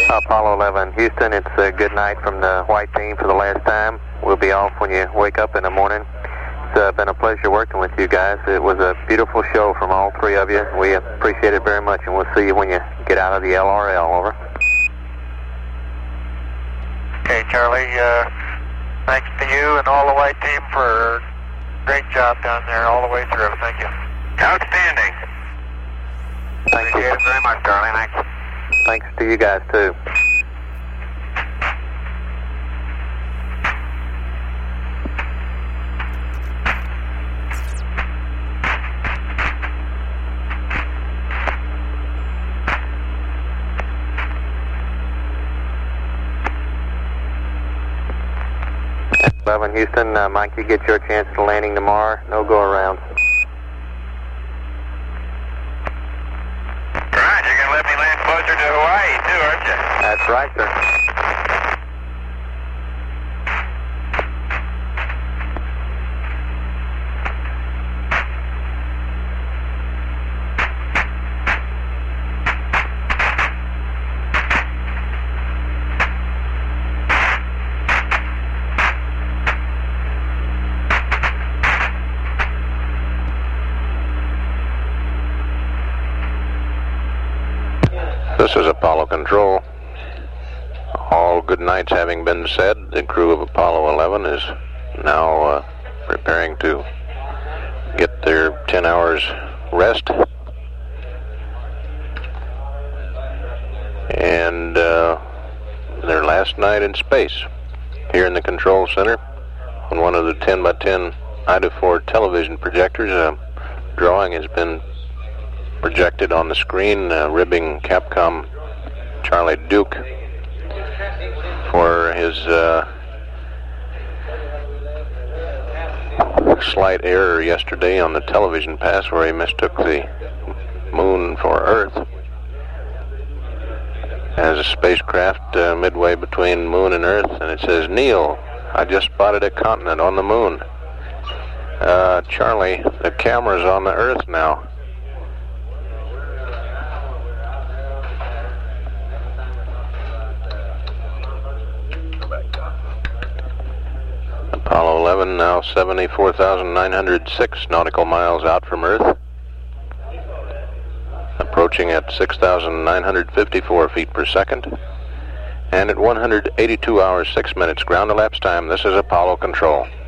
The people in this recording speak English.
Apollo 11, Houston, it's a good night from the white team for the last time. We'll be off when you wake up in the morning. It's been a pleasure working with you guys. It was a beautiful show from all three of you. We appreciate it very much, and we'll see you when you get out of the LRL. Over. Okay, Charlie, thanks to you and all the white team for a great job down there all the way through. Thank you. Outstanding. Thank you. Appreciate it very much, Charlie. Thanks. Thanks to you guys, too. Houston, Mike, you get your chance to landing tomorrow. No go around. Right, you're going to let me land closer to Hawaii, too, aren't you? That's right, sir. This is Apollo Control. All good nights having been said, the crew of Apollo 11 is now preparing to get their 10 hours rest. And their last night in space here in the control center on one of the 10 by 10 IDA4 television projectors. A drawing has been projected on the screen, ribbing Capcom Charlie Duke for his slight error yesterday on the television pass where he mistook the moon for Earth as a spacecraft midway between moon and Earth, and it says, "Neil, I just spotted a continent on the moon." Charlie, the camera's on the Earth now. Apollo 11 now 74,906 nautical miles out from Earth, approaching at 6,954 feet per second, and at 182 hours 6 minutes ground elapsed time. This is Apollo Control.